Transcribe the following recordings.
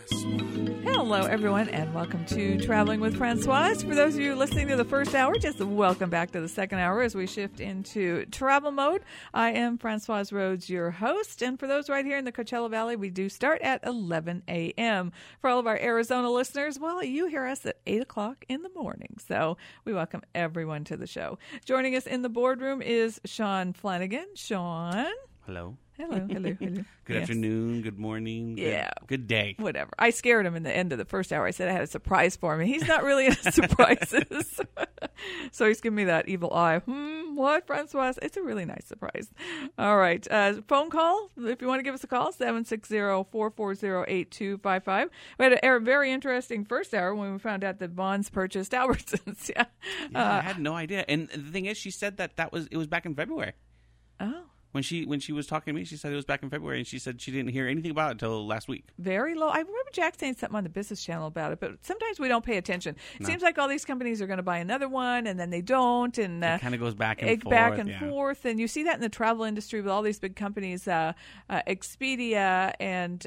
Hello, everyone, and welcome to Traveling with Francoise. For those of you listening to the first hour, just welcome back to the second hour as we shift into travel mode. I am Francoise Rhodes, your host, and for those right here in the Coachella Valley, we do start at 11 a.m. For all of our Arizona listeners, well, you hear us at 8 o'clock in the morning, so we welcome everyone to the show. Joining us in the boardroom is Sean Flanagan. Sean. Hello. Hello. Good afternoon, good morning, good day. Whatever. I scared him in the end of the first hour. I said I had a surprise for him, and he's not really into surprises. So he's giving me that evil eye. What, Francois? It's a really nice surprise. All right. Phone call, if you want to give us a call, 760-440-8255. We had a very interesting first hour when we found out that Vons purchased Albertsons. I had no idea. And the thing is, she said that it was back in February. Oh. When she was talking to me, she said it was back in February, and she said she didn't hear anything about it until last week. Very low. I remember Jack saying something on the Business Channel about it, but sometimes we don't pay attention. It seems like all these companies are going to buy another one, and then they don't, and it kind of goes back and forth. And you see that in the travel industry with all these big companies, Expedia and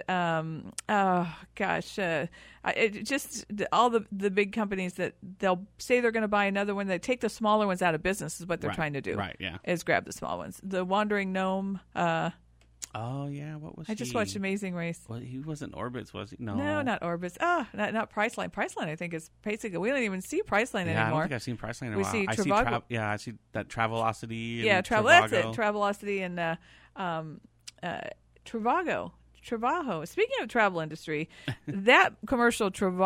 just all the big companies that they'll say they're going to buy another one. They take the smaller ones out of business is what they're trying to do. Right, yeah. Is grab the small ones. The Wandering Gnome. Oh, yeah. What was I just watched Amazing Race. Well, he wasn't Orbitz, was he? No, not Orbitz. Not Priceline. Priceline, I think, is basically, we don't even see Priceline anymore. I don't think I've seen Priceline in a while. See Trivago. I see that Travelocity. Yeah, that's it. Travelocity and Trivago. Travago. Speaking of travel industry, that commercial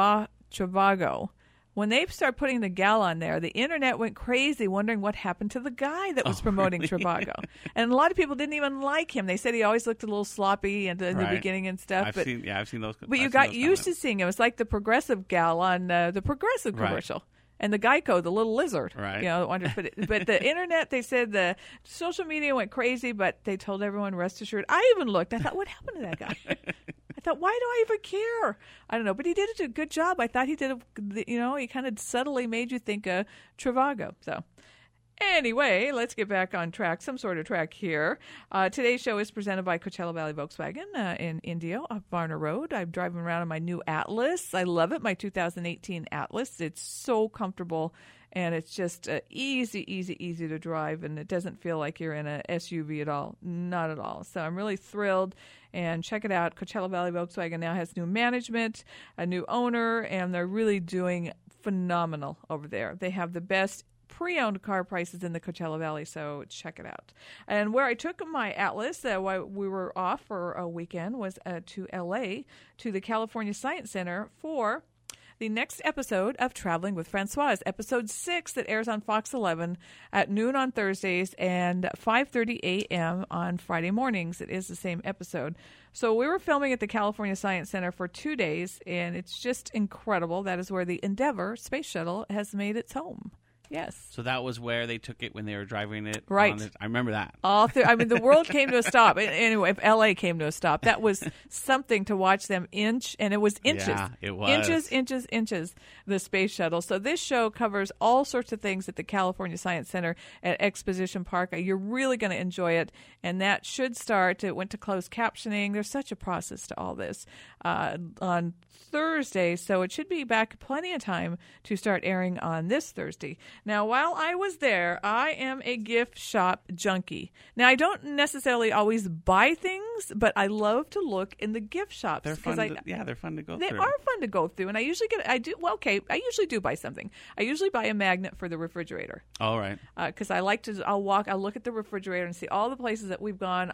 Travago, when they start putting the gal on there, the internet went crazy wondering what happened to the guy that was promoting really? Travago. And a lot of people didn't even like him. They said he always looked a little sloppy in the beginning and stuff. I've seen those. But you got used to seeing him. It's like the Progressive gal on the Progressive commercial. And the Geico, the little lizard, but the internet, they said the social media went crazy, but they told everyone, rest assured. I even looked. I thought, what happened to that guy? I thought, why do I even care? I don't know, but he did a good job. I thought he did, he kind of subtly made you think of Trivago. So anyway, let's get back on track, some sort of track here. Today's show is presented by Coachella Valley Volkswagen in Indio off Varner Road. I'm driving around in my new Atlas. I love it, my 2018 Atlas. It's so comfortable, and it's just easy to drive, and it doesn't feel like you're in a SUV at all. Not at all. So I'm really thrilled, and check it out. Coachella Valley Volkswagen now has new management, a new owner, and they're really doing phenomenal over there. They have the best pre-owned car prices in the Coachella Valley, so check it out. And where I took my Atlas while we were off for a weekend was to L.A., to the California Science Center for the next episode of Traveling with Francoise, episode 6 that airs on Fox 11 at noon on Thursdays and 5:30 a.m. on Friday mornings. It is the same episode. So we were filming at the California Science Center for 2 days, and it's just incredible. That is where the Endeavour space shuttle has made its home. Yes. So that was where they took it when they were driving it. Right. I remember that. The world came to a stop. Anyway, if LA came to a stop, that was something to watch them inch, and it was inches. Yeah, it was. Inches, the space shuttle. So this show covers all sorts of things at the California Science Center at Exposition Park. You're really going to enjoy it, and that should start. It went to closed captioning. There's such a process to all this on Thursday, so it should be back plenty of time to start airing on this Thursday. Now, while I was there, I am a gift shop junkie. Now, I don't necessarily always buy things, but I love to look in the gift shops. They're fun. They're fun to go through. They are fun to go through, and I usually I usually do buy something. I usually buy a magnet for the refrigerator. All right. Because I like to. I'll look at the refrigerator and see all the places that we've gone,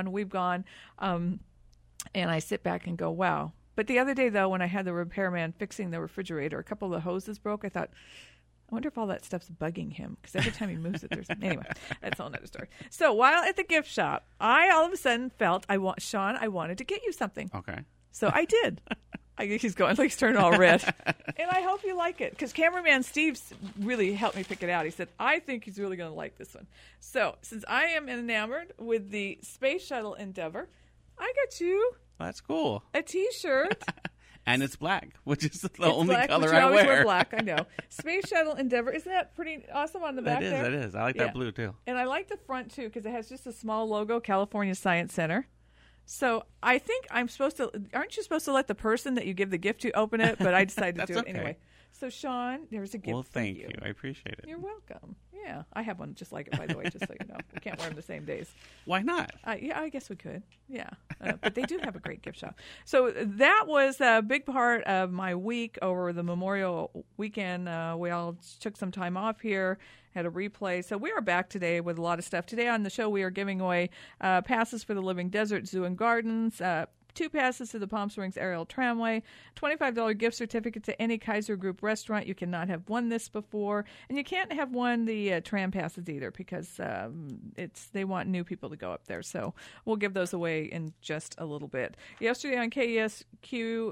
and I sit back and go, wow. But the other day, though, when I had the repairman fixing the refrigerator, a couple of the hoses broke. I thought, I wonder if all that stuff's bugging him, because every time he moves it, there's... Anyway, that's a whole other story. So while at the gift shop, I all of a sudden felt, Sean, I wanted to get you something. Okay. So I did. He's going, like, he's turning all red. And I hope you like it, because cameraman Steve really helped me pick it out. He said, I think he's really going to like this one. So since I am enamored with the Space Shuttle Endeavour, I got you... That's cool. A T-shirt. And it's black, which is the only black, color which I always wear. wear black, I know. Space Shuttle Endeavour. Isn't that pretty awesome on the back there? It is. I like that blue, too. And I like the front, too, because it has just a small logo, California Science Center. So I think I'm supposed to. Aren't you supposed to let the person that you give the gift to open it? But I decided to do it anyway. So Sean, there's a gift. Well, thank for you. I appreciate it. You're welcome. Yeah, I have one just like it, by the way, just so you know. We can't wear them the same days. Why not? Yeah, I guess we could. Yeah, but they do have a great gift shop. So that was a big part of my week over the Memorial Weekend. We all took some time off here, had a replay. So we are back today with a lot of stuff. Today on the show, we are giving away passes for the Living Desert Zoo and Gardens, 2 passes to the Palm Springs Aerial Tramway, $25 gift certificate to any Kaiser Group restaurant. You cannot have won this before, and you can't have won the tram passes either because they want new people to go up there. So we'll give those away in just a little bit. Yesterday on KESQ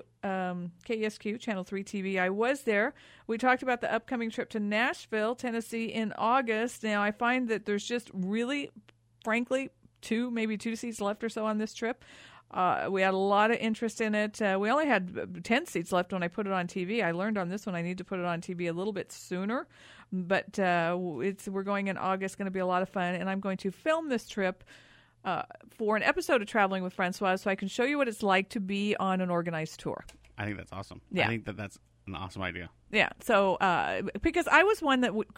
Channel 3 TV, I was there. We talked about the upcoming trip to Nashville, Tennessee in August. Now, I find that there's just really, frankly, maybe two seats left or so on this trip. We had a lot of interest in it. We only had 10 seats left when I put it on TV. I learned on this one I need to put it on TV a little bit sooner. But we're going in August, going to be a lot of fun. And I'm going to film this trip for an episode of Traveling with Francois so I can show you what it's like to be on an organized tour. I think that's awesome. Yeah. I think that's an awesome idea. Yeah, so because I was one that would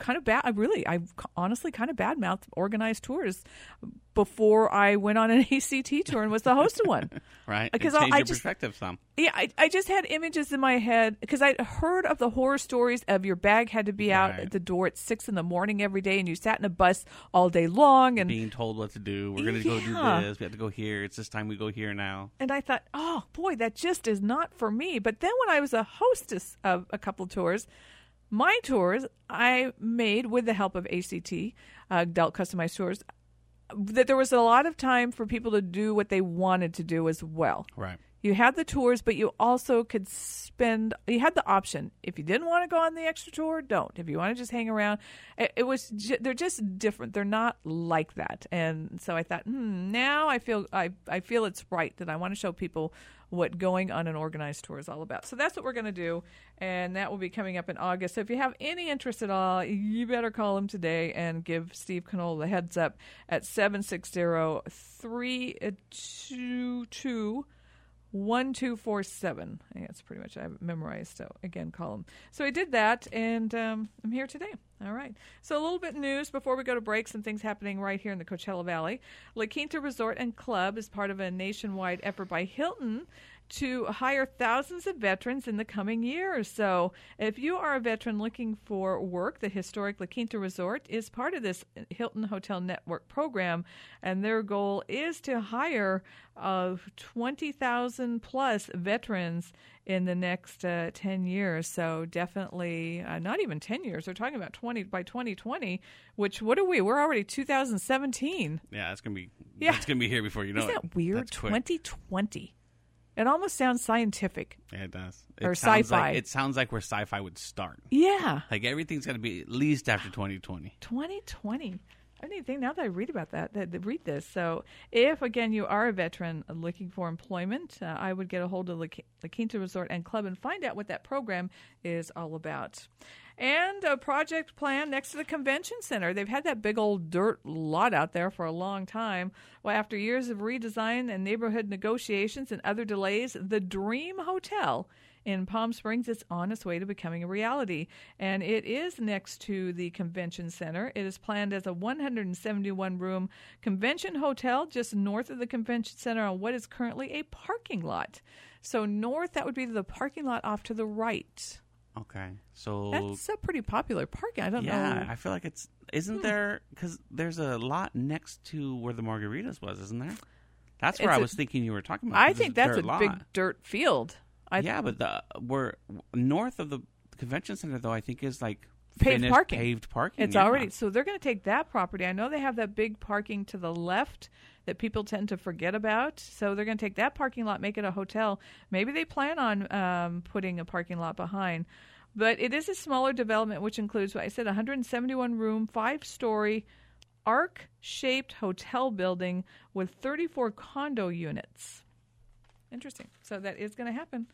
I honestly kind of badmouthed organized tours before I went on an ACT tour and was the host of one. Right, because I changed your perspective some. Yeah, I just had images in my head because I'd heard of the horror stories of your bag had to be out at the door at 6 a.m. every day, and you sat in a bus all day long and being told what to do. We're going to go do this. We have to go here. It's this time we go here now. And I thought, oh boy, that just is not for me. But then when I was a hostess of a couple of tours, my tours I made with the help of ACT, Adult Customized Tours, that there was a lot of time for people to do what they wanted to do as well. Right. You had the tours, but you also could you had the option. If you didn't want to go on the extra tour, don't. If you want to just hang around, they're just different. They're not like that. And so I thought, now I feel it's right that I want to show people what going on an organized tour is all about. So that's what we're going to do, and that will be coming up in August. So if you have any interest at all, you better call him today and give Steve Knoll the heads up at 760-322-1247. Yeah, that's pretty much I memorized. So again, call him. So I did that, and I'm here today. All right. So a little bit of news before we go to break. Some things happening right here in the Coachella Valley. La Quinta Resort and Club is part of a nationwide effort by Hilton to hire thousands of veterans in the coming years. So if you are a veteran looking for work, the historic La Quinta Resort is part of this Hilton Hotel Network program, and their goal is to hire 20,000 plus veterans in the next 10 years. So definitely not even 10 years. They're talking about 20 by 2020, which what are we? We're already 2017. Yeah, it's going to be it's going to be here before you know it. Isn't that weird? 2020. It almost sounds scientific. Yeah, it does. Or sci-fi. It sounds like where sci-fi would start. Yeah. Like everything's going to be at least after 2020. 2020. I didn't think, now that I read about read this. So if, again, you are a veteran looking for employment, I would get a hold of La Quinta Resort and Club and find out what that program is all about. And a project plan next to the convention center. They've had that big old dirt lot out there for a long time. Well, after years of redesign and neighborhood negotiations and other delays, the Dream Hotel in Palm Springs is on its way to becoming a reality. And it is next to the convention center. It is planned as a 171-room convention hotel just north of the convention center on what is currently a parking lot. So north, that would be the parking lot off to the right. Okay, so that's a pretty popular parking. I don't know. Yeah, I feel like isn't there, because there's a lot next to where the Margaritas was, isn't there? That's where I was thinking you were talking about. I think that's a big dirt field. But we're north of the convention center, though, I think is like paved parking. It's already, so they're going to take that property. I know they have that big parking to the left that people tend to forget about. So they're going to take that parking lot, make it a hotel. Maybe they plan on putting a parking lot behind. But it is a smaller development, which includes, what I said, 171-room, 5-story, arc-shaped hotel building with 34 condo units. Interesting. So that is going to happen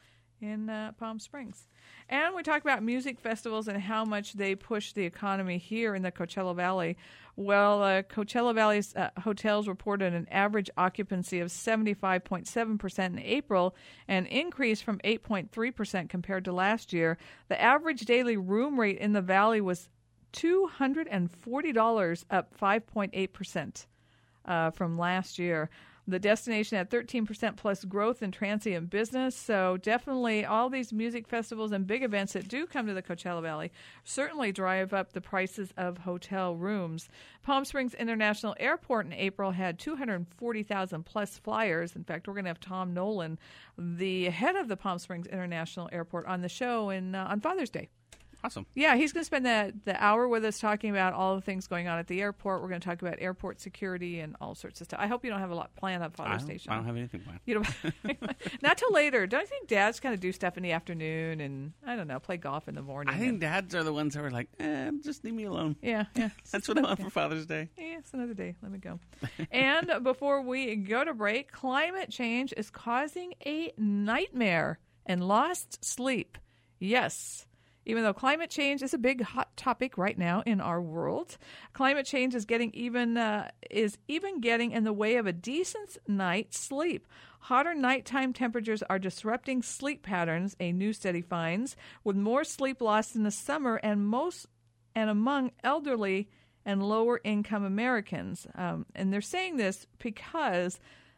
in Palm Springs. And we talk about music festivals and how much they push the economy here in the Coachella Valley. Well, Coachella Valley's hotels reported an average occupancy of 75.7% in April, an increase from 8.3% compared to last year. The average daily room rate in the valley was $240, up 5.8% from last year. The destination had 13% plus growth in transient business. So definitely all these music festivals and big events that do come to the Coachella Valley certainly drive up the prices of hotel rooms. Palm Springs International Airport in April had 240,000 plus flyers. In fact, we're going to have Tom Nolan, the head of the Palm Springs International Airport, on the show on Father's Day. Awesome. Yeah, he's going to spend the hour with us talking about all the things going on at the airport. We're going to talk about airport security and all sorts of stuff. I hope you don't have a lot planned on Father's Day. I don't have anything planned. You don't, not till later. Don't you think dads kind of do stuff in the afternoon and, I don't know, play golf in the morning? I think dads are the ones who are like, just leave me alone. Yeah. That's what I want for Father's Day. Yeah, it's another day. Let me go. And before we go to break, climate change is causing a nightmare and lost sleep. Yes. Even though climate change is a big hot topic right now in our world, climate change is getting even getting in the way of a decent night's sleep. Hotter nighttime temperatures are disrupting sleep patterns, a new study finds, with more sleep loss in the summer and among elderly and lower income Americans. And they're saying this because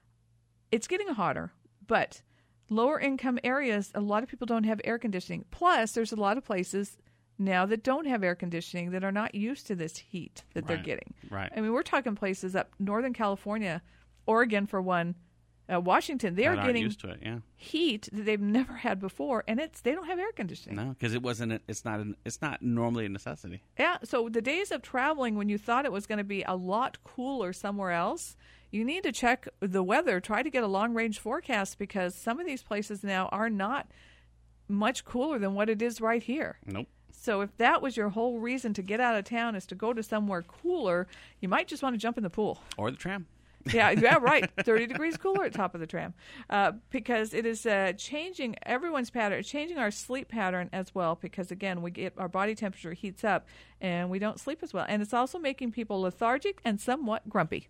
it's getting hotter, but lower income areas, a lot of people don't have air conditioning. Plus, there's a lot of places now that don't have air conditioning that are not used to this heat that they're getting. Right. I mean, we're talking places up Northern California, Oregon for one, Washington. They are getting used to it, yeah. Heat that they've never had before, and they don't have air conditioning. No, because it's not normally a necessity. Yeah. So the days of traveling when you thought it was going to be a lot cooler somewhere else, you need to check the weather. Try to get a long-range forecast because some of these places now are not much cooler than what it is right here. Nope. So if that was your whole reason to get out of town is to go to somewhere cooler, you might just want to jump in the pool. Or the tram. Yeah, right. 30 degrees cooler at top of the tram. Because it is changing everyone's pattern, changing our sleep pattern as well because, again, our body temperature heats up and we don't sleep as well. And it's also making people lethargic and somewhat grumpy.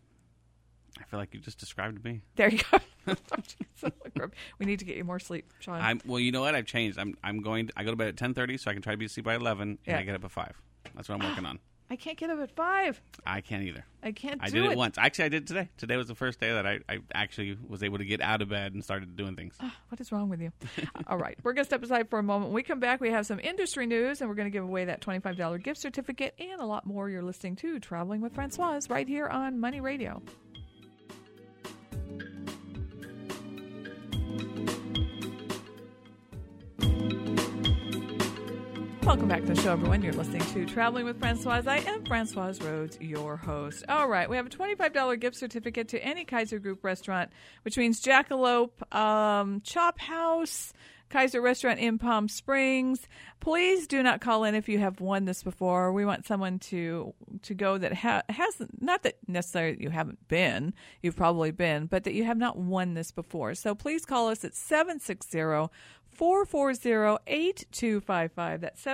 I feel like you just described me. There you go. We need to get you more sleep, Sean. Well, you know what? I've changed. I go to bed at 10:30 so I can try to be asleep by 11, and I get up at 5. That's what I'm working on. I can't get up at 5. I can't either. I can't do it. I did it once. Actually, I did today. Today was the first day that I actually was able to get out of bed and started doing things. What is wrong with you? All right. We're going to step aside for a moment. When we come back, we have some industry news, and we're going to give away that $25 gift certificate and a lot more. You're listening to Traveling with Francoise right here on Money Radio. Welcome back to the show, everyone. You're listening to Traveling with Francoise. I am Francoise Rhodes, your host. All right, we have a $25 gift certificate to any Kaiser Group restaurant, which means Jackalope, Chop House, Kaiser Restaurant in Palm Springs. Please do not call in if you have won this before. We want someone to go that has, not that necessarily you haven't been, you've probably been, but that you have not won this before. So please call us at 760-440-8255. That's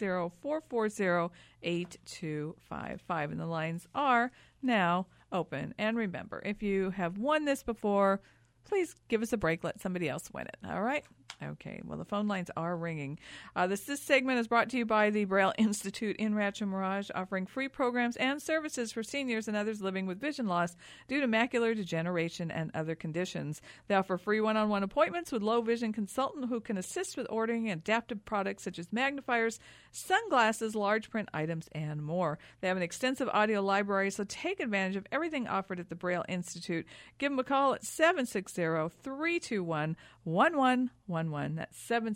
760-440-8255. And the lines are now open. And remember, if you have won this before, please give us a break. Let somebody else win it. All right? Okay. Well, the phone lines are ringing. This segment is brought to you by the Braille Institute in Rancho Mirage, offering free programs and services for seniors and others living with vision loss due to macular degeneration and other conditions. They offer free one-on-one appointments with low vision consultant who can assist with ordering adaptive products such as magnifiers, sunglasses, large print items, and more. They have an extensive audio library, so take advantage of everything offered at the Braille Institute. Give them a call at 760-321-1111. That's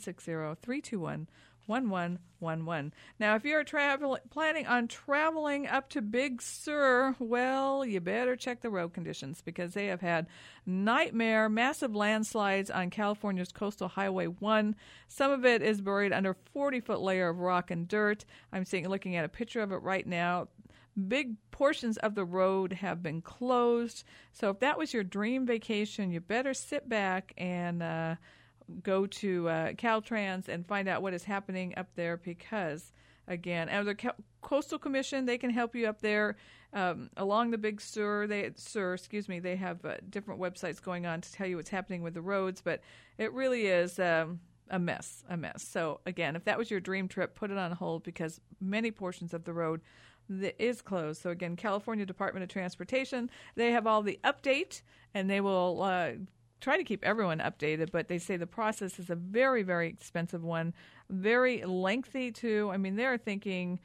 760-321-1111. Now, if you're planning on traveling up to Big Sur, well, you better check the road conditions because they have had massive landslides on California's Coastal Highway 1. Some of it is buried under a 40-foot layer of rock and dirt. I'm looking at a picture of it right now. Big portions of the road have been closed. So if that was your dream vacation, you better sit back and go to Caltrans and find out what is happening up there because, again, and the Coastal Commission, they can help you up there along the Big Sur. They have different websites going on to tell you what's happening with the roads, but it really is a mess. So, again, if that was your dream trip, put it on hold because many portions of the road is closed. So, again, California Department of Transportation, they have all the update, and they will try to keep everyone updated, but they say the process is a very, very expensive one, very lengthy, too. I mean, they're thinking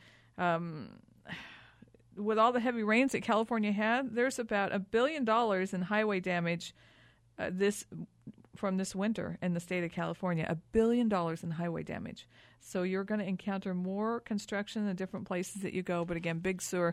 with all the heavy rains that California had, there's about $1 billion in highway damage from this winter in the state of California, $1 billion in highway damage. So you're going to encounter more construction in different places that you go. But again, Big Sur,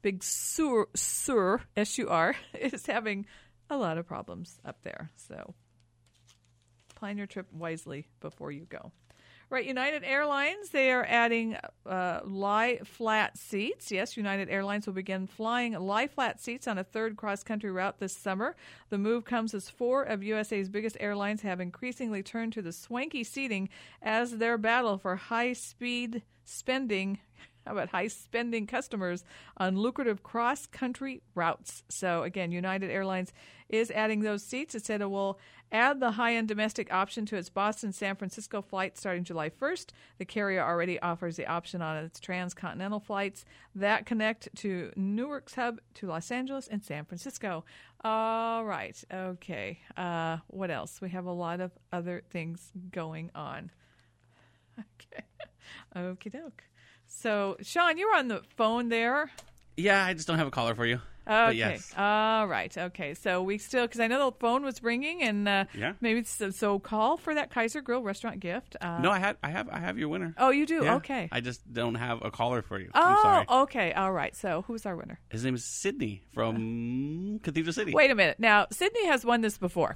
S-U-R, is having a lot of problems up there. So plan your trip wisely before you go. Right, United Airlines, they are adding lie-flat seats. Yes, United Airlines will begin flying lie-flat seats on a third cross-country route this summer. The move comes as 4 of USA's biggest airlines have increasingly turned to the swanky seating as their battle for high-spending customers on lucrative cross-country routes. So, again, United Airlines is adding those seats. It said it will add the high-end domestic option to its Boston-San Francisco flight starting July 1st. The carrier already offers the option on its transcontinental flights that connect to Newark's hub to Los Angeles and San Francisco. All right. Okay. What else? We have a lot of other things going on. Okay. Okie doke. So, Sean, you were on the phone there. Yeah, I just don't have a caller for you. Okay. Yes. All right. Okay. So we still, because I know the phone was ringing, and maybe so call for that Kaiser Grill restaurant gift. No, I have your winner. Oh, you do? Yeah. Okay. I just don't have a caller for you. Oh, I'm sorry. Okay. All right. So who's our winner? His name is Sydney from Cathedral City. Wait a minute. Now, Sydney has won this before.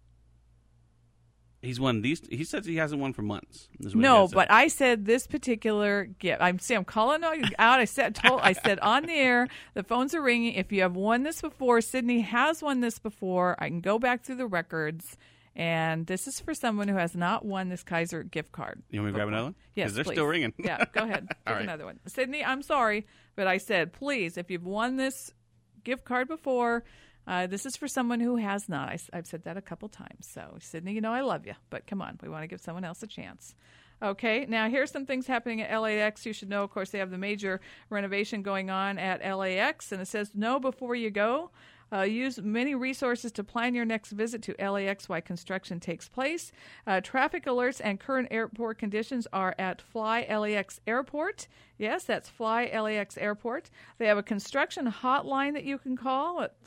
He's won these. He says he hasn't won for months. No, but I said this particular gift. I'm calling out. I said on the air, the phones are ringing. If you have won this before, Sydney has won this before. I can go back through the records, and this is for someone who has not won this Kaiser gift card. You want me to grab another one? Yes, because they're please. still ringing. Yeah, go ahead. Take another one. Sydney, I'm sorry, but I said please, if you've won this gift card before. This is for someone who has not. I've said that a couple times. So, Sydney, you know I love you, but come on. We want to give someone else a chance. Okay, now here's some things happening at LAX. You should know, of course, they have the major renovation going on at LAX, and it says know before you go. Use many resources to plan your next visit to LAX while construction takes place. Traffic alerts and current airport conditions are at Fly LAX Airport. Yes, that's Fly LAX Airport. They have a construction hotline that you can call at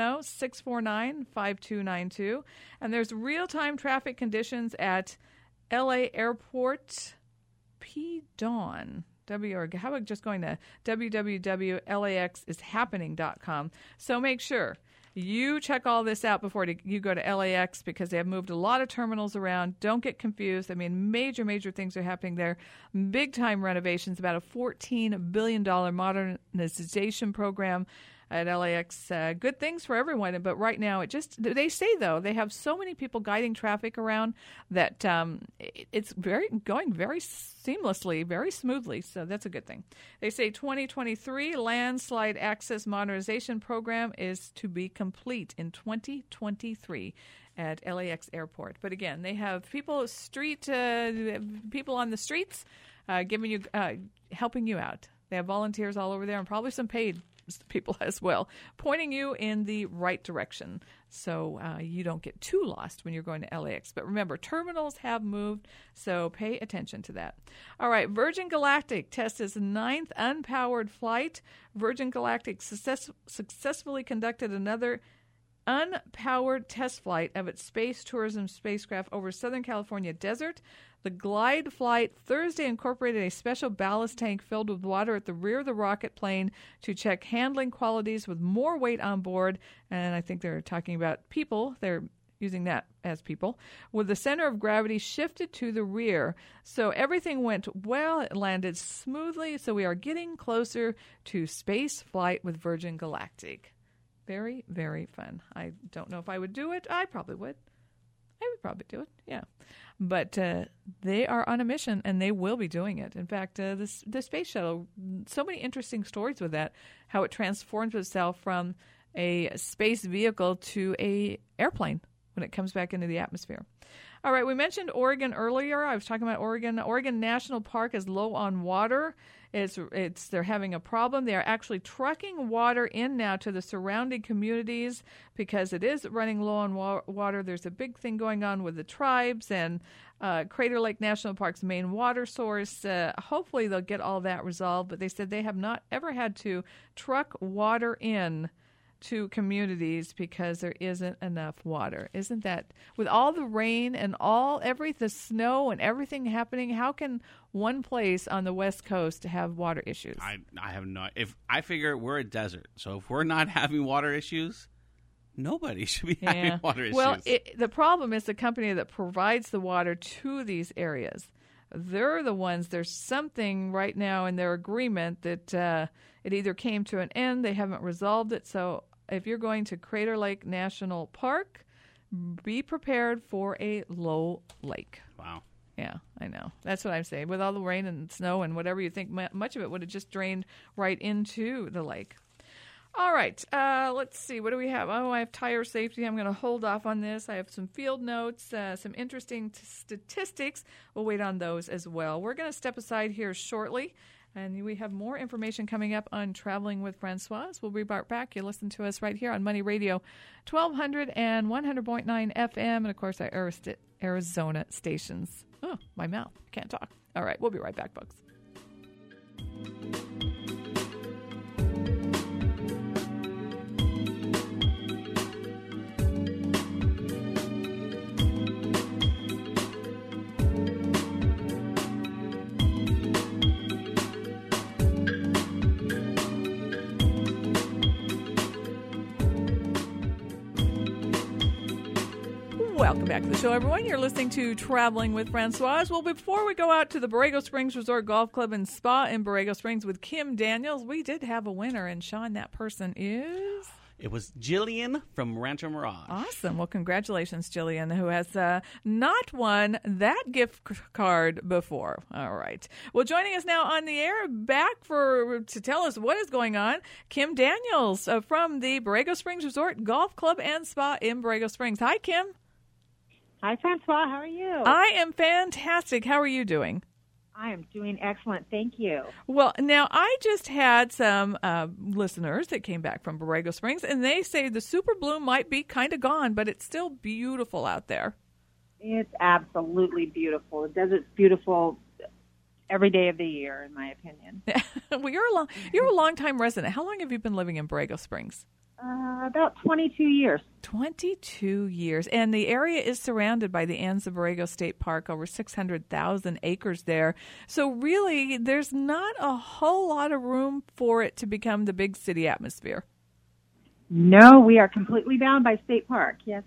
310-649-5292. And there's real-time traffic conditions at LA Airport PDawn. How about just going to www.laxishappening.com. So make sure you check all this out before you go to LAX because they have moved a lot of terminals around. Don't get confused. I mean, major things are happening there. Big-time renovations, about a $14 billion modernization program at LAX. Good things for everyone, but right now they say, though, they have so many people guiding traffic around that it's going very seamlessly, very smoothly, so that's a good thing. They say 2023 landslide access modernization program is to be complete in 2023 at LAX Airport. But again, they have people on the streets giving you helping you out. They have volunteers all over there and probably some paid people as well, pointing you in the right direction so you don't get too lost when you're going to LAX. But remember, terminals have moved, so pay attention to that. All right, Virgin Galactic tests its 9th unpowered flight. Virgin Galactic successfully conducted another unpowered test flight of its space tourism spacecraft over Southern California desert. The glide flight Thursday incorporated a special ballast tank filled with water at the rear of the rocket plane to check handling qualities with more weight on board. And I think they're talking about people. They're using that as people, with the center of gravity shifted to the rear. So everything went well. It landed smoothly. So we are getting closer to space flight with Virgin Galactic. Very, very fun. I don't know if I would do it. I probably would. could probably do it, yeah. But they are on a mission, and they will be doing it. In fact, the space shuttle, so many interesting stories with that, how it transforms itself from a space vehicle to a airplane when it comes back into the atmosphere. All right, we mentioned Oregon earlier. I was talking about Oregon. Oregon National Park is low on water. They're having a problem. They are actually trucking water in now to the surrounding communities because it is running low on water. There's a big thing going on with the tribes and Crater Lake National Park's main water source. Hopefully they'll get all that resolved, but they said they have not ever had to truck water in to communities because there isn't enough water. Isn't that, with all the rain and the snow and everything happening, how can one place on the West Coast have water issues? I have I figure we're a desert, so if we're not having water issues, nobody should be having water issues. Well, the problem is the company that provides the water to these areas. They're the ones, there's something right now in their agreement that it either came to an end, they haven't resolved it. So if you're going to Crater Lake National Park, be prepared for a low lake. Wow. Yeah, I know. That's what I'm saying. With all the rain and snow and whatever you think, much of it would have just drained right into the lake. All right, let's see. What do we have? Oh, I have tire safety. I'm going to hold off on this. I have some field notes, some interesting statistics. We'll wait on those as well. We're going to step aside here shortly, and we have more information coming up on Traveling with Francoise. We'll be right back. You listen to us right here on Money Radio, 1200 and 100.9 FM, and, of course, our Arizona stations. Oh, my mouth. Can't talk. All right, we'll be right back, folks. Welcome back to the show, everyone. You're listening to Traveling with Francoise. Well, before we go out to the Borrego Springs Resort Golf Club and Spa in Borrego Springs with Kim Daniels, we did have a winner, and Sean, that person is... It was Jillian from Rancho Mirage. Awesome. Well, congratulations, Jillian, who has not won that gift card before. All right. Well, joining us now on the air, back to tell us what is going on, Kim Daniels from the Borrego Springs Resort Golf Club and Spa in Borrego Springs. Hi, Kim. Hi, Francois. How are you? I am fantastic. How are you doing? I am doing excellent. Thank you. Well, now, I just had some listeners that came back from Borrego Springs, and they say the super bloom might be kind of gone, but it's still beautiful out there. It's absolutely beautiful. The desert's beautiful every day of the year, in my opinion. Well, you're a long-time resident. How long have you been living in Borrego Springs? About 22 years. 22 years. And the area is surrounded by the Anza Borrego State Park, over 600,000 acres there. So really, there's not a whole lot of room for it to become the big city atmosphere. No, we are completely bound by State Park, yes.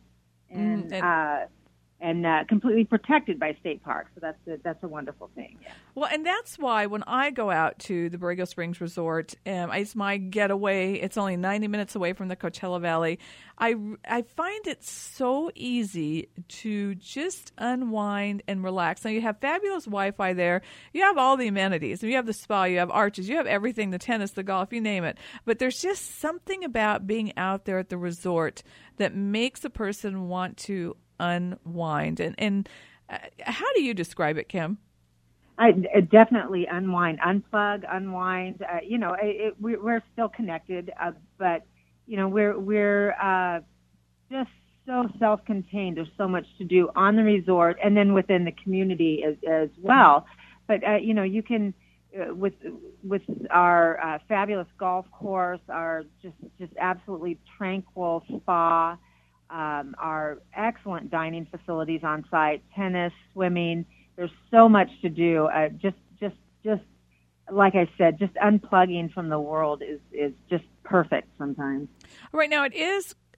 And completely protected by State Park. So that's a wonderful thing. Yeah. Well, and that's why when I go out to the Borrego Springs Resort, it's my getaway. It's only 90 minutes away from the Coachella Valley. I find it so easy to just unwind and relax. Now, you have fabulous Wi-Fi there. You have all the amenities. You have the spa. You have arches. You have everything, the tennis, the golf, you name it. But there's just something about being out there at the resort that makes a person want to unwind. And how do you describe it, Kim? I definitely unwind, unplug, unwind. We're still connected, but we're just so self-contained. There's so much to do on the resort and then within the community as well. But you can with our fabulous golf course, our just absolutely tranquil spa. Our excellent dining facilities on site, tennis, swimming. There's so much to do. Just like I said, just unplugging from the world is just perfect sometimes. Right now, it is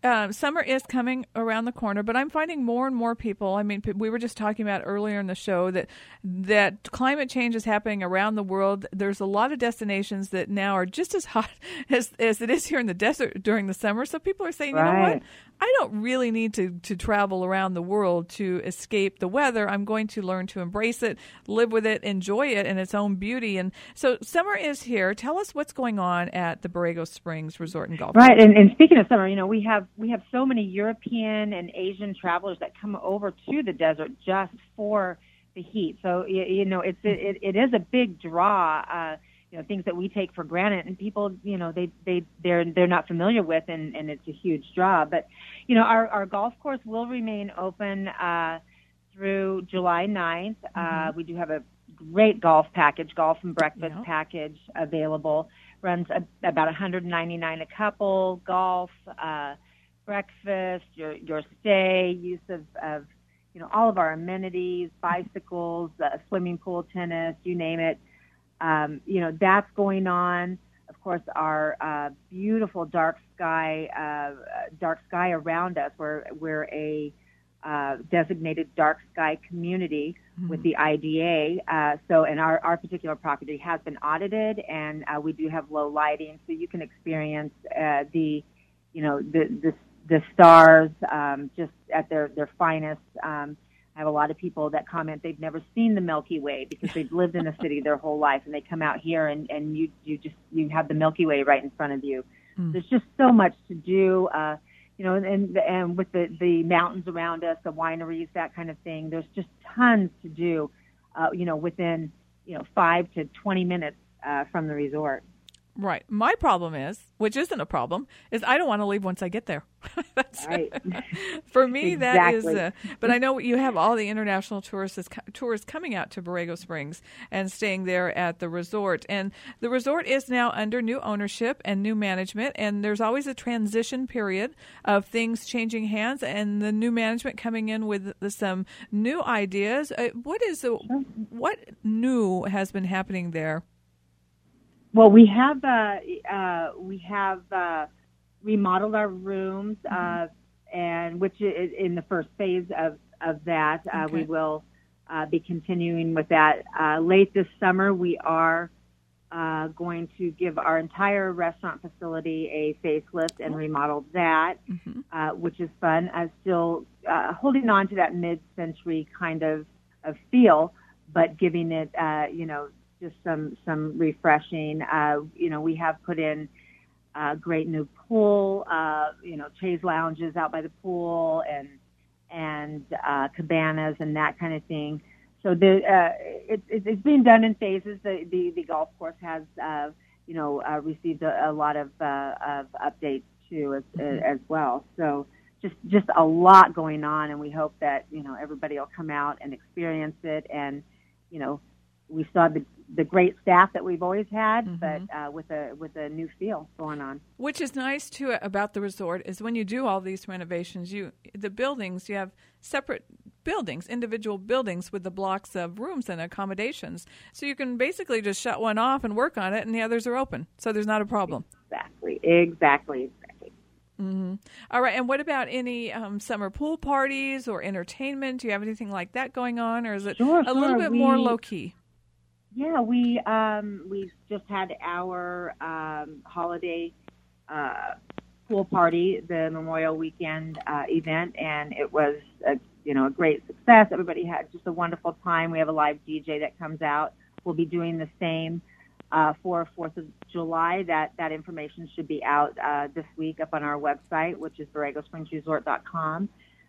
summer is coming around the corner, but I'm finding more and more people. I mean, we were just talking about earlier in the show that climate change is happening around the world. There's a lot of destinations that now are just as hot as it is here in the desert during the summer. So people are saying, you know what? I don't really need to travel around the world to escape the weather. I'm going to learn to embrace it, live with it, enjoy it in its own beauty. And so summer is here. Tell us what's going on at the Borrego Springs Resort and Golf. Right, and speaking of summer, we have so many European and Asian travelers that come over to the desert just for the heat. So it is a big draw. Things that we take for granted, and people, they're not familiar with, and it's a huge draw. But, our golf course will remain open through July 9th. We do have a great golf and breakfast package available. Runs about $199 a couple. Golf, breakfast, your stay, use of all of our amenities, bicycles, swimming pool, tennis, you name it. That's going on. Of course, our beautiful dark sky around us. We're a designated dark sky community with the IDA. And our particular property has been audited, and we do have low lighting, so you can experience the stars just at their finest. I have a lot of people that comment they've never seen the Milky Way because they've lived in the city their whole life, and they come out here and you have the Milky Way right in front of you. There's just so much to do, and with the mountains around us, the wineries, that kind of thing. There's just tons to do, within 5 to 20 minutes from the resort. Right. My problem is, which isn't a problem, is I don't want to leave once I get there. That's right. For me, exactly. That is. But I know you have all the international tourists coming out to Borrego Springs and staying there at the resort. And the resort is now under new ownership and new management. And there's always a transition period of things changing hands and the new management coming in with some new ideas. What new has been happening there? Well, we have remodeled our rooms, and which is in the first phase of that. Okay. We will be continuing with that. Late this summer, we are going to give our entire restaurant facility a facelift and remodel that, which is fun. Still holding on to that mid-century kind of feel, but giving it, just some refreshing. We have put in a great new pool, chaise lounges out by the pool, and cabanas and that kind of thing. So it's being done in phases. The golf course has received a lot of updates too as well. So just a lot going on, and we hope that everybody will come out and experience it. And we saw the great staff that we've always had, but with a new feel going on. Which is nice too about the resort is when you do all these renovations, you have separate buildings, individual buildings with the blocks of rooms and accommodations. So you can basically just shut one off and work on it, and the others are open. So there's not a problem. Exactly. Mm-hmm. All right. And what about any summer pool parties or entertainment? Do you have anything like that going on, or is it a little bit more low key? Yeah, we just had our holiday pool party, the Memorial Weekend event, and it was a great success. Everybody had just a wonderful time. We have a live DJ that comes out. We'll be doing the same for 4th of July. That information should be out this week up on our website, which is BorregoSpringsResort.com.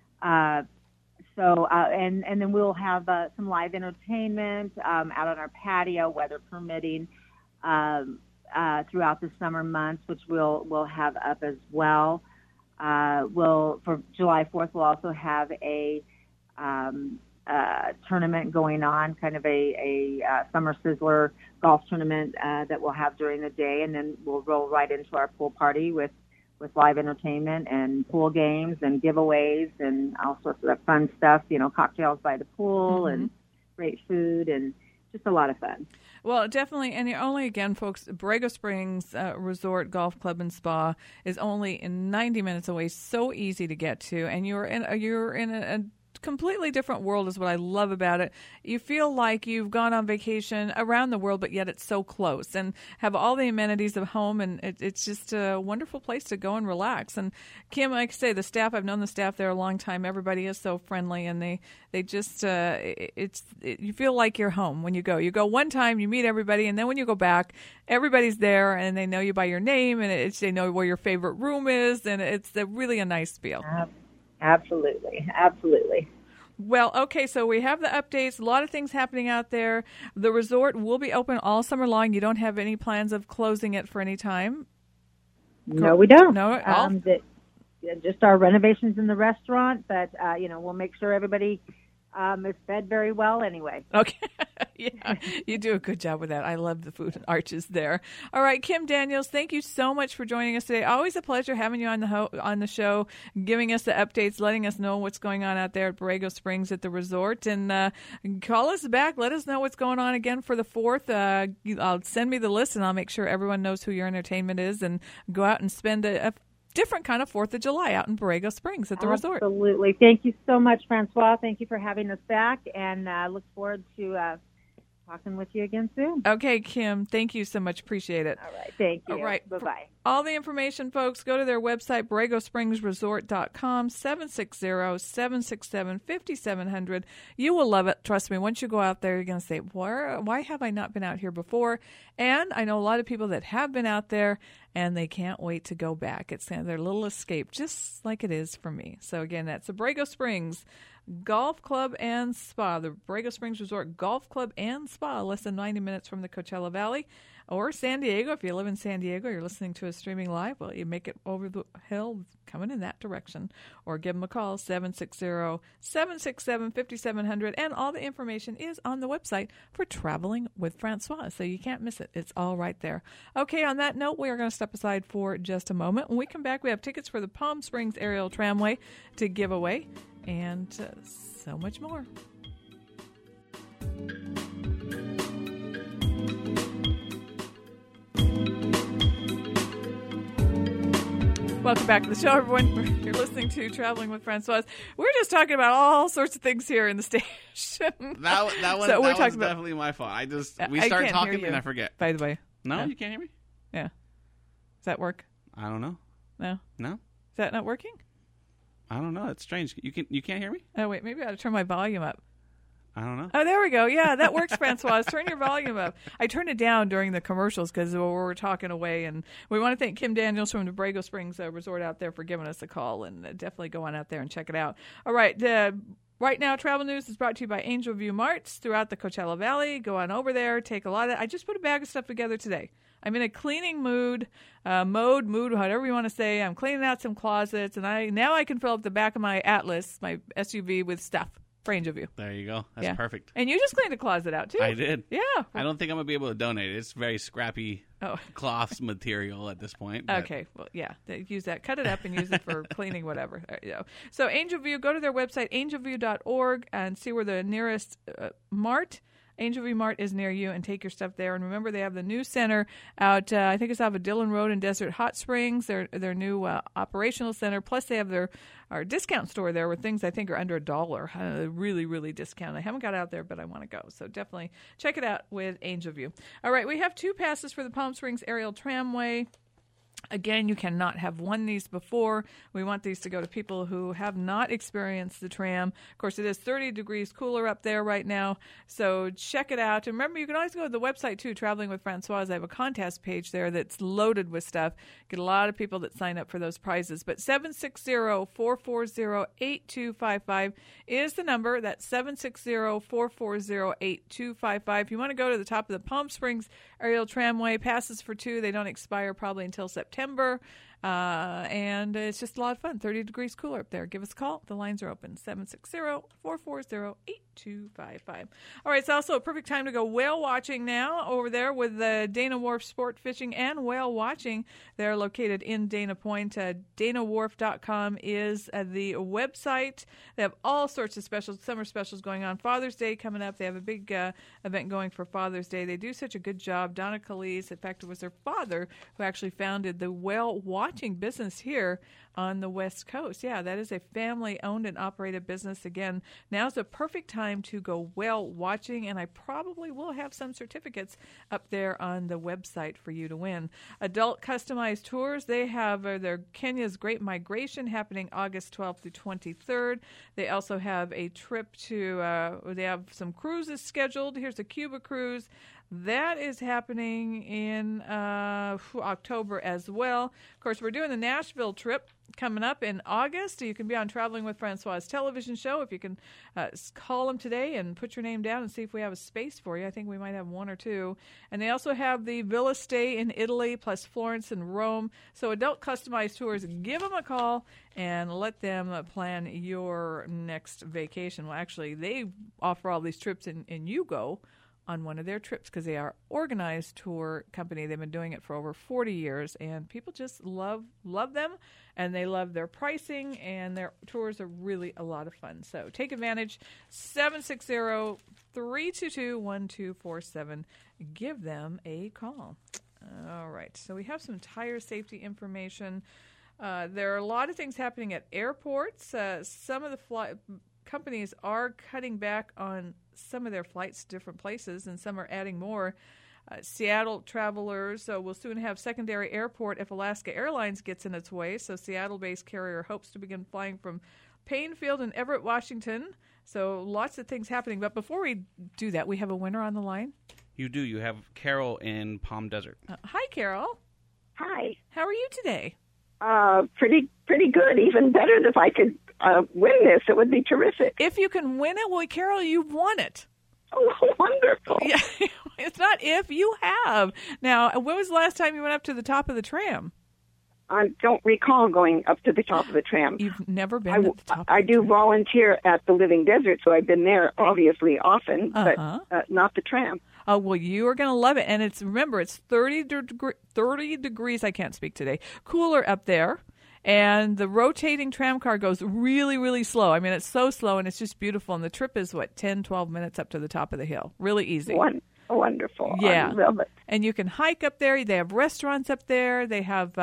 And then we'll have some live entertainment out on our patio, weather permitting, throughout the summer months, which we'll have up as well. For July 4th, we'll also have a tournament going on, kind of a summer sizzler golf tournament that we'll have during the day, and then we'll roll right into our pool party with live entertainment and pool games and giveaways and all sorts of fun stuff, cocktails by the pool and great food and just a lot of fun. Well, definitely, and only again, folks, Borrego Springs Resort Golf Club and Spa is only 90 minutes away. So easy to get to, and you're in a completely different world is what I love about it. You feel like you've gone on vacation around the world, but yet it's so close and have all the amenities of home, and it's just a wonderful place to go and relax. And Kim, like I say, the staff, I've known the staff there a long time. Everybody is so friendly, and they just you feel like you're home when you go. You go one time, you meet everybody, and then when you go back, everybody's there, and they know you by your name, and they know where your favorite room is, and it's really a nice feel. Absolutely. Well, okay, so we have the updates, a lot of things happening out there. The resort will be open all summer long. You don't have any plans of closing it for any time? No, we don't. No, just our renovations in the restaurant, but, we'll make sure everybody is fed very well anyway. Okay. Yeah, you do a good job with that. I love the food and arches there. All right, Kim Daniels, thank you so much for joining us today. Always a pleasure having you on the show, giving us the updates, letting us know what's going on out there at Borrego Springs at the resort. And call us back. Let us know what's going on again for the 4th. I'll send me the list, and I'll make sure everyone knows who your entertainment is, and go out and spend a different kind of 4th of July out in Borrego Springs at the resort. Absolutely. Thank you so much, Francois. Thank you for having us back, and I look forward to talking with you again soon. Okay, Kim, thank you so much. Appreciate it. All right. Thank you. All right. Bye-bye. All the information, folks, go to their website, BorregoSpringsResort.com, 760-767-5700. You will love it. Trust me, once you go out there, you're going to say, why have I not been out here before? And I know a lot of people that have been out there, and they can't wait to go back. It's kind of their little escape, just like it is for me. So, again, that's the Borrego Springs Golf Club and Spa, the Borrego Springs Resort Golf Club and Spa, less than 90 minutes from the Coachella Valley, or San Diego. If you live in San Diego, you're listening to us streaming live, well, you make it over the hill, coming in that direction, or give them a call, 760-767-5700, and all the information is on the website for Traveling with Francois, so you can't miss it. It's all right there. Okay, on that note, we are going to step aside for just a moment. When we come back, we have tickets for the Palm Springs Aerial Tramway to give away, and so much more. Welcome back to the show, everyone. You're listening to Traveling with Francois. We're just talking about all sorts of things here in the station. That was definitely my fault. We start talking and I forget. By the way. No, you can't hear me? Yeah. Does that work? I don't know. No? No? Is that not working? I don't know. It's strange. You can't hear me? Oh, wait. Maybe I ought to turn my volume up. I don't know. Oh, there we go. Yeah, that works, Francois. Turn your volume up. I turned it down during the commercials because we were talking away. And we want to thank Kim Daniels from the Borrego Springs Resort out there for giving us a call. And definitely go on out there and check it out. All right. Right now, Travel News is brought to you by Angel View Marts throughout the Coachella Valley. Go on over there. Take a lot of. I just put a bag of stuff together today. I'm in a cleaning mood, whatever you want to say. I'm cleaning out some closets, and now I can fill up the back of my Atlas, my SUV, with stuff for Angel View. There you go. That's perfect. And you just cleaned a closet out, too. I did. Yeah. I don't think I'm going to be able to donate it. It's very scrappy cloths material at this point. But. Okay. Well, yeah. Use that. Cut it up and use it for cleaning, whatever. So Angel View, go to their website, angelview.org, and see where the nearest mart Angel View Mart is near you, and take your stuff there. And remember, they have the new center out, I think it's off of Dillon Road in Desert Hot Springs, their new operational center. Plus, they have our discount store there with things I think are under $1. Really, really discounted. I haven't got out there, but I want to go. So definitely check it out with Angel View. All right, we have 2 passes for the Palm Springs Aerial Tramway. Again, you cannot have won these before. We want these to go to people who have not experienced the tram. Of course, it is 30 degrees cooler up there right now, so check it out. And remember, you can always go to the website, too, Traveling with Francois. I have a contest page there that's loaded with stuff. Get a lot of people that sign up for those prizes. But 760-440-8255 is the number. That's 760-440-8255. If you want to go to the top of the Palm Springs Aerial Tramway, passes for 2. They don't expire probably until September. And it's just a lot of fun. 30 degrees cooler up there. Give us a call. The lines are open. 760-440-8255. 255. All right, it's also a perfect time to go whale watching now over there with the Dana Wharf Sport Fishing and Whale Watching. They're located in Dana Point. DanaWharf.com is the website. They have all sorts of specials, summer specials going on. Father's Day coming up. They have a big event going for Father's Day. They do such a good job. Donna Calise, in fact, it was her father who actually founded the whale watching business here on the West Coast. Yeah, that is a family-owned and operated business. Again, now's the perfect time to go whale watching, and I probably will have some certificates up there on the website for you to win. Adult customized tours, they have their Kenya's Great Migration happening August 12th through 23rd. They also have a trip to, they have some cruises scheduled. Here's a Cuba cruise. That is happening in October as well. Of course, we're doing the Nashville trip coming up in August. You can be on Traveling with Francois television show. If you can call them today and put your name down and see if we have a space for you. I think we might have one or two. And they also have the Villa Stay in Italy plus Florence and Rome. So adult customized tours, give them a call and let them plan your next vacation. Well, actually, they offer all these trips and you go on one of their trips because they are organized tour company. They've been doing it for over 40 years, and people just love them, and they love their pricing, and their tours are really a lot of fun. So take advantage. 760-322-1247. Give them a call. All right. So we have some tire safety information. There are a lot of things happening at airports. Some of the companies are cutting back on some of their flights to different places, and some are adding more. Seattle travelers will soon have secondary airport if Alaska Airlines gets in its way. So Seattle-based carrier hopes to begin flying from Painfield and Everett, Washington. So lots of things happening. But before we do that, we have a winner on the line. You do. You have Carol in Palm Desert. Hi, Carol. Hi. How are you today? Pretty good. Even better if I could win this. It would be terrific. If you can win it, well, Carol, you've won it. Oh, wonderful. Yeah, it's not if, you have. Now, when was the last time you went up to the top of the tram? I don't recall going up to the top of the tram. You've never been at the top? I do volunteer at the Living Desert, so I've been there obviously often, but not the tram. Oh, well, you are going to love it. And remember, it's 30 degrees, I can't speak today, cooler up there. And the rotating tram car goes really, really slow. I mean, it's so slow, and it's just beautiful. And the trip is, 10, 12 minutes up to the top of the hill. Really easy. Wonderful. Yeah. I love it. And you can hike up there. They have restaurants up there. They have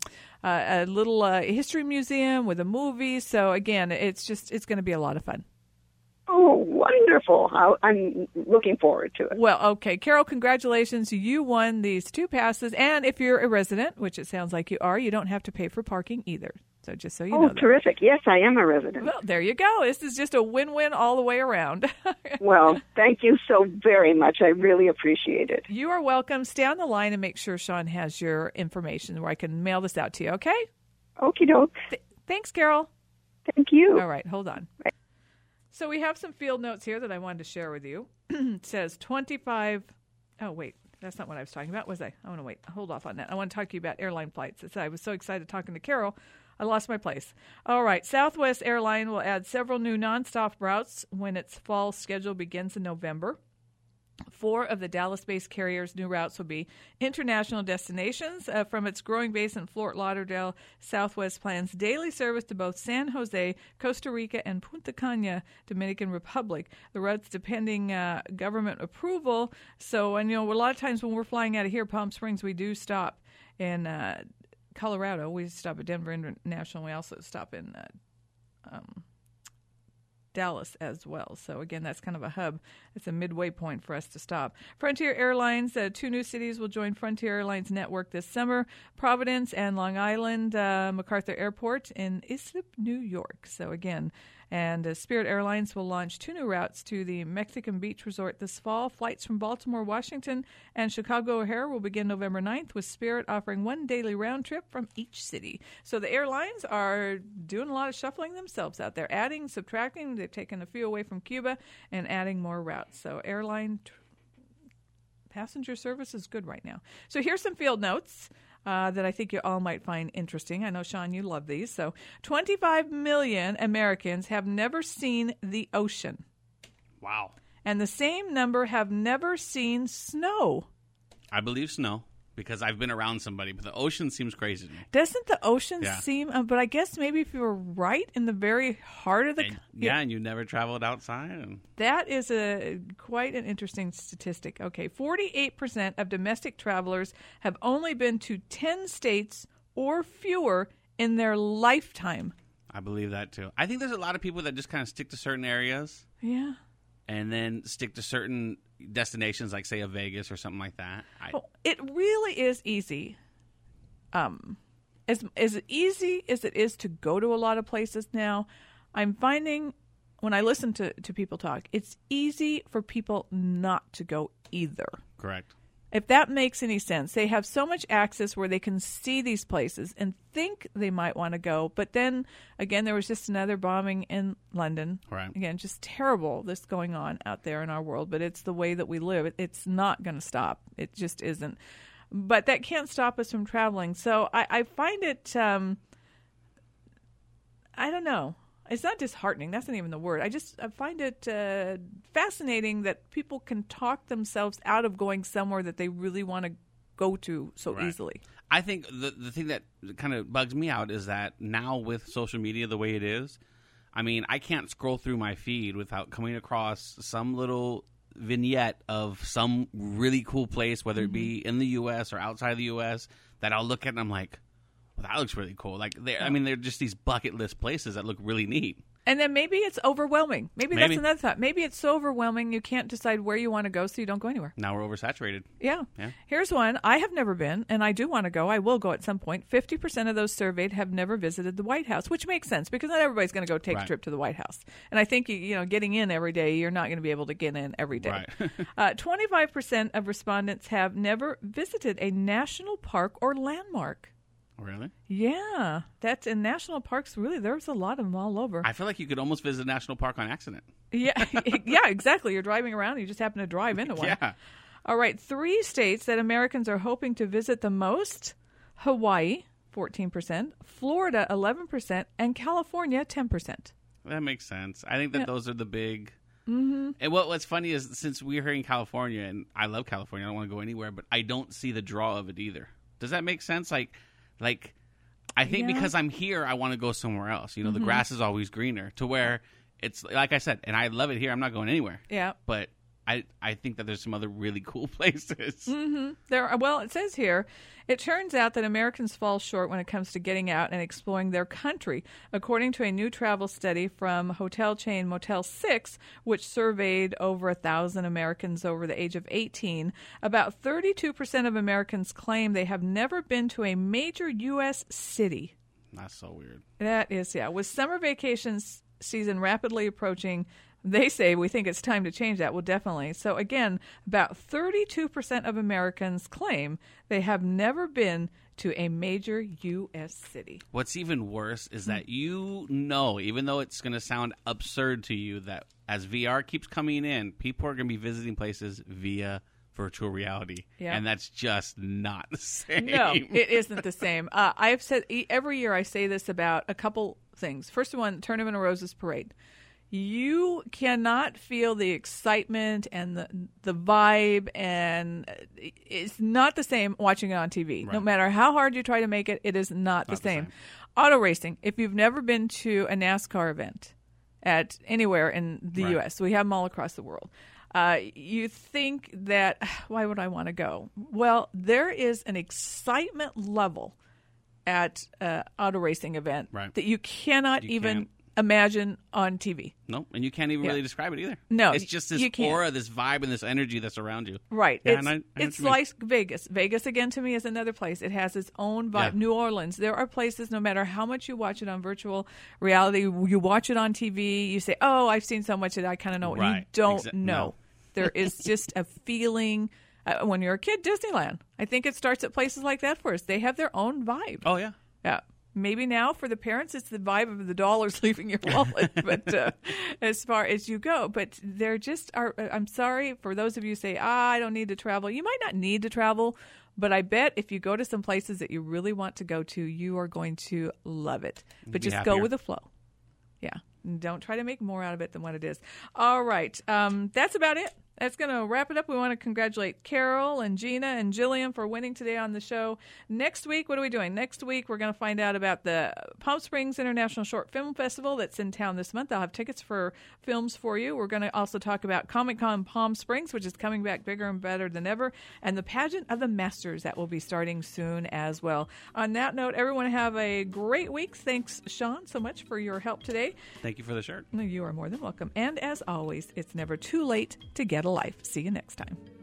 a little history museum with a movie. So, again, it's going to be a lot of fun. Oh, wonderful. I'm looking forward to it. Well, okay. Carol, congratulations. You won these 2 passes. And if you're a resident, which it sounds like you are, you don't have to pay for parking either. So just so you know that. Terrific. Yes, I am a resident. Well, there you go. This is just a win-win all the way around. Well, thank you so very much. I really appreciate it. You are welcome. Stay on the line and make sure Sean has your information where I can mail this out to you, okay? Okie doke. Thanks, Carol. Thank you. All right, hold on. Right. So we have some field notes here that I wanted to share with you. It says 25. Oh, wait. That's not what I was talking about, was I? I want to wait. Hold off on that. I want to talk to you about airline flights. I was so excited talking to Carol, I lost my place. All right. Southwest Airline will add several new nonstop routes when its fall schedule begins in November. 4 of the Dallas-based carrier's new routes will be international destinations. From its growing base in Fort Lauderdale, Southwest plans daily service to both San Jose, Costa Rica, and Punta Cana, Dominican Republic. The routes depending government approval. So, and a lot of times when we're flying out of here, Palm Springs, we do stop in Colorado. We stop at Denver International. We also stop in Dallas as well. So, again, that's kind of a hub. It's a midway point for us to stop. Frontier Airlines, 2 new cities will join Frontier Airlines network this summer, Providence and Long Island MacArthur Airport in Islip, New York. So, again, and Spirit Airlines will launch 2 new routes to the Mexican Beach Resort this fall. Flights from Baltimore, Washington, and Chicago O'Hare will begin November 9th, with Spirit offering 1 daily round trip from each city. So the airlines are doing a lot of shuffling themselves out there, adding, subtracting. They've taken a few away from Cuba and adding more routes. So airline passenger service is good right now. So here's some field notes that I think you all might find interesting. I know, Sean, you love these. So 25 million Americans have never seen the ocean. Wow. And the same number have never seen snow. I believe snow because I've been around somebody, but the ocean seems crazy to me. Doesn't the ocean seem... but I guess maybe if you were right in the very heart of the... And you never traveled outside. That is quite an interesting statistic. Okay, 48% of domestic travelers have only been to 10 states or fewer in their lifetime. I believe that, too. I think there's a lot of people that just kind of stick to certain areas. Yeah. And then stick to certain destinations, like, say, a Vegas or something like that. It really is easy. As easy as it is to go to a lot of places now, I'm finding when I listen to people talk, it's easy for people not to go either. Correct. If that makes any sense. They have so much access where they can see these places and think they might want to go. But then, again, there was just another bombing in London. Right. Again, just terrible this going on out there in our world. But it's the way that we live. It's not going to stop. It just isn't. But that can't stop us from traveling. So I find it, I don't know. It's not disheartening. That's not even the word. I find it fascinating that people can talk themselves out of going somewhere that they really want to go to so easily. I think the thing that kind of bugs me out is that now with social media the way it is, I mean, I can't scroll through my feed without coming across some little vignette of some really cool place, whether it be in the U.S. or outside of the U.S., that I'll look at and I'm like, well, that looks really cool. Like, I mean, they're just these bucket list places that look really neat. And then maybe it's overwhelming. Maybe that's another thought. Maybe it's so overwhelming you can't decide where you want to go, so you don't go anywhere. Now we're oversaturated. Yeah. Here's one. I have never been, and I do want to go. I will go at some point. 50% of those surveyed have never visited the White House, which makes sense because not everybody's going to go take a trip to the White House. And I think, getting in every day, you're not going to be able to get in every day. Right. 25% of respondents have never visited a national park or landmark. Really? Yeah. That's in national parks. Really, there's a lot of them all over. I feel like you could almost visit a national park on accident. Yeah, exactly. You're driving around and you just happen to drive into one. Yeah. All right. 3 states that Americans are hoping to visit the most: Hawaii, 14%, Florida, 11%, and California, 10%. That makes sense. I think that those are the big... Mm-hmm. And what's funny is since we're here in California, and I love California, I don't want to go anywhere, but I don't see the draw of it either. Does that make sense? Like, I think because I'm here, I want to go somewhere else. The grass is always greener to where it's, like I said, and I love it here. I'm not going anywhere. Yeah. But I think that there's some other really cool places. Mm-hmm. Well, it says here, it turns out that Americans fall short when it comes to getting out and exploring their country. According to a new travel study from hotel chain Motel 6, which surveyed over 1,000 Americans over the age of 18, about 32% of Americans claim they have never been to a major U.S. city. That's so weird. That is, With summer vacations season rapidly approaching, they say we think it's time to change that. Well, definitely. So, again, about 32% of Americans claim they have never been to a major U.S. city. What's even worse is that even though it's going to sound absurd to you, that as VR keeps coming in, people are going to be visiting places via virtual reality. Yeah. And that's just not the same. No, it isn't the same. I've said every year I say this about a couple things. First one, Tournament of Roses Parade. You cannot feel the excitement and the vibe, and it's not the same watching it on TV. Right. No matter how hard you try to make it, it is not the same. Auto racing, if you've never been to a NASCAR event at anywhere in the U.S., we have them all across the world, you think that, why would I want to go? Well, there is an excitement level at an auto racing event that you cannot imagine on TV. No, and you can't even really describe it either. No, it's just this aura, this vibe, and this energy that's around you. Right. Yeah, it's like Vegas. Vegas, again, to me, is another place. It has its own vibe. Yeah. New Orleans. There are places, no matter how much you watch it on virtual reality, you watch it on TV, you say, oh, I've seen so much that I kind of know. Right. You don't know. No. There is just a feeling. When you're a kid, Disneyland. I think it starts at places like that for us. They have their own vibe. Oh, yeah. Yeah. Maybe now for the parents, it's the vibe of the dollars leaving your wallet, but as far as you go. But there just are, I'm sorry, for those of you who say, I don't need to travel. You might not need to travel, but I bet if you go to some places that you really want to go to, you are going to love it. But just go with the flow. Yeah. Don't try to make more out of it than what it is. All right. That's about it. That's going to wrap it up. We want to congratulate Carol and Gina and Jillian for winning today on the show. Next week, what are we doing? Next week, we're going to find out about the Palm Springs International Short Film Festival that's in town this month. I'll have tickets for films for you. We're going to also talk about Comic-Con Palm Springs, which is coming back bigger and better than ever, and the Pageant of the Masters that will be starting soon as well. On that note, everyone have a great week. Thanks, Sean, so much for your help today. Thank you for the shirt. You are more than welcome. And as always, it's never too late to get a life. See you next time.